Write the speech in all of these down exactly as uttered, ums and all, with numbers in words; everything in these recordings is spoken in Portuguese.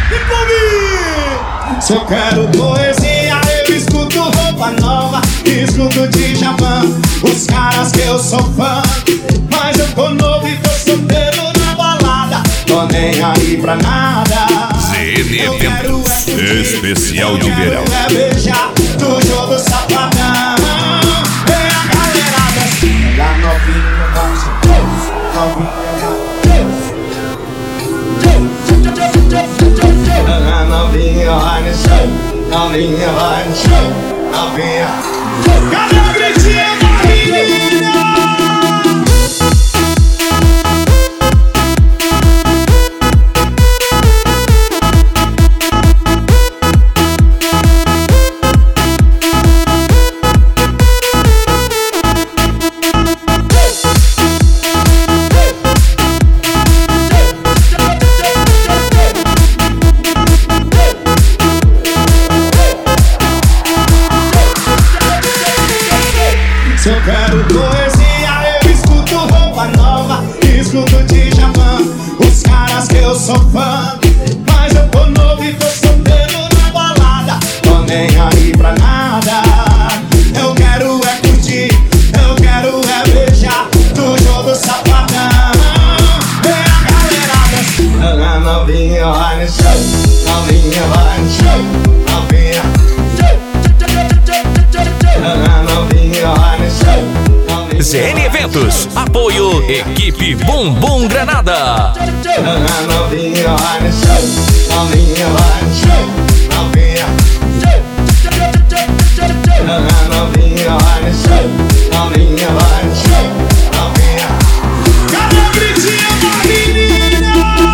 E comigo! Se eu quero poesia, eu escuto Roupa Nova, escuto Djavan, os caras que eu sou fã. Mas eu tô novo e tô solteiro na balada, tô nem aí pra nada. Z N Eventos, especial de verão. É beijar do jogo safadão. Vem a galera dançando, da novinha dança, novinha dança. Novinha vai no show, novinha vai no show, novinha. Cadê o gritinho da menina? Se eu quero poesia, eu escuto Roupa Nova, escuto Djavan, os caras que eu sou fã. Mas eu tô novo e tô solteiro na balada, tô nem aí pra nada. Eu quero é curtir, eu quero é beijar do jogo safadão. Vem a galera dançando, novinha vai no show, novinha vai no show, novinha. Novinha vai no show. Z N Eventos, apoio Equipe Bumbum Granada. Novinha vai no show, novinha vai no show, novinha. Novinha vai no show, novinha vai no show, novinha. Cadê o gritinho da menina?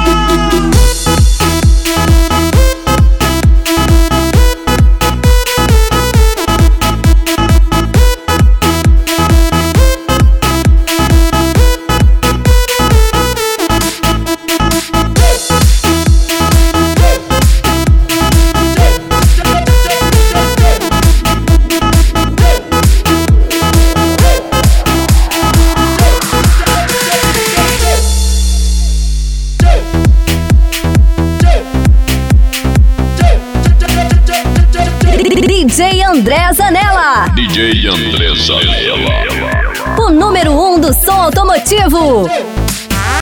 D J André Zanella. D J André Zanella. O número um do som automotivo.